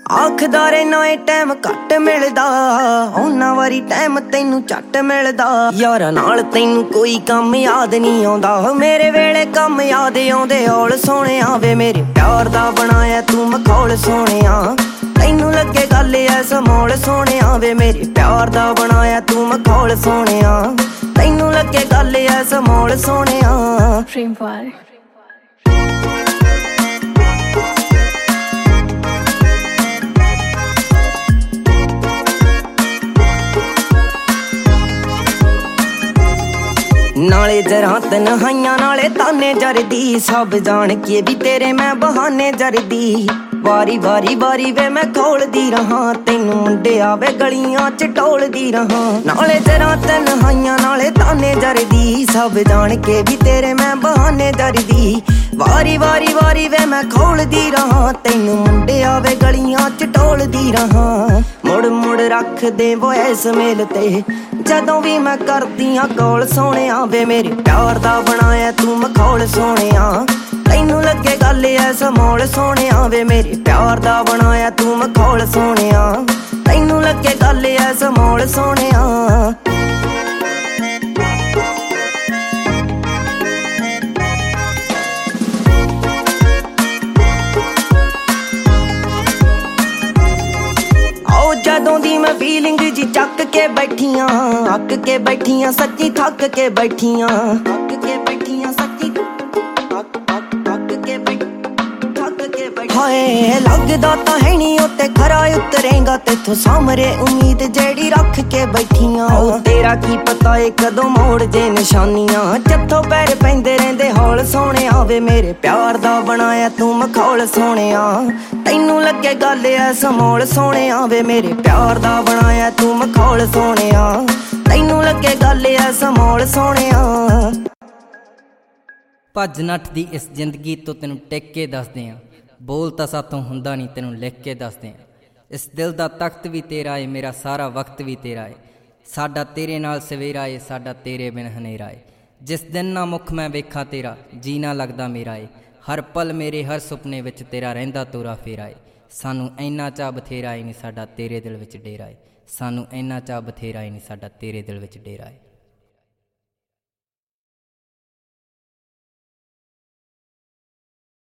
आखदा रहना ए टाइम घट मिलदा, उन्ना वारी टाइम तैनू झट मिलदा। यारां नाल तैनू कोई कम याद नहीं आउंदा, मेरे वेले कम याद आउंदे औल सोहणिया वे मेरे प्यार दा बनाया तू मखौल सोहणिया। तैनू लगे गल ऐ समौल सोहणिया वे मेरे प्यार दा बनाया तू मखौल सोहणिया। तैनू लगे गल ऐ समौल सोहणिया। नाले जरा तन्हाइयां नाले ताने जरदी, सब जान के भी तेरे मैं बहाने जरदी। वारी वारी वारी वे मैं खोलदी रहा, तैनू मुंडे आवे गलियां च टोलदी रहा। नाले जरा तन्हाइयां नाले ताने जरदी, सब जान के भी तेरे मैं बहाने जरदी। वारी वारी वारी वे मैं खोलदी रहा, तैनू मुंडे आवे गलियां च टोलदी रहा। मुड़ मुड़ रख दे वॉइस मेल ते, जदों भी मैं करदियां कॉल सोहणिया वे मेरे प्यार दा बनाया तू मखौल सोहणिया। तैनू लगे गल ऐ समौल सोहणिया वे मेरे प्यार दा बनाया तू मखौल सोहणिया। तैनू लगे गल ऐ समौल सोहणिया। जदों दी मैं फीलिंग जी चक के बैठियां, अक के बैठियां सच्ची थक के बैठियां। थक के बैठियां सच्ची हाय लगदा तां है नी उत्ते खरा उतरेगा, तेथों सामरे उम्मीद जेड़ी रख के बैठियां। तेरा की पता है कदों मोड़ जे निशानियां, जत्थों पैर पैंदे रहिंदे हौल सोहणिया वे मेरे प्यार दा बनाया तू मखौल सोहणिया। तैनू लगे गल ऐ समौल सोहणिया वे मेरे प्यार दा बनाया तू मखौल सोहणिया। तैनू लगे गल ऐ समौल सोहणिया। भज नੱਠ दी इस जिंदगी तो तेनू टिक के दसदे आ, बोल तां साथों हुंदा नहीं तेनू लिख के दसदे आ। इस दिल दा तख्त भी तेरा है, मेरा सारा वक्त भी तेरा है। साडा तेरे नाल सवेरा है, साडा तेरे बिन हनेरा है। जिस दिन ना मुख मैं वेखा तेरा, जीना लगदा मेरा है। हर पल मेरे हर सुपने विच तेरा रहिंदा तोरा फेरा है। सानू इन्ना चाह बथेरा है नहीं साडा तेरे दिल विच डेरा है। सानू इन्ना चाह बथेरा है नहीं साडा तेरे दिल विच डेरा है।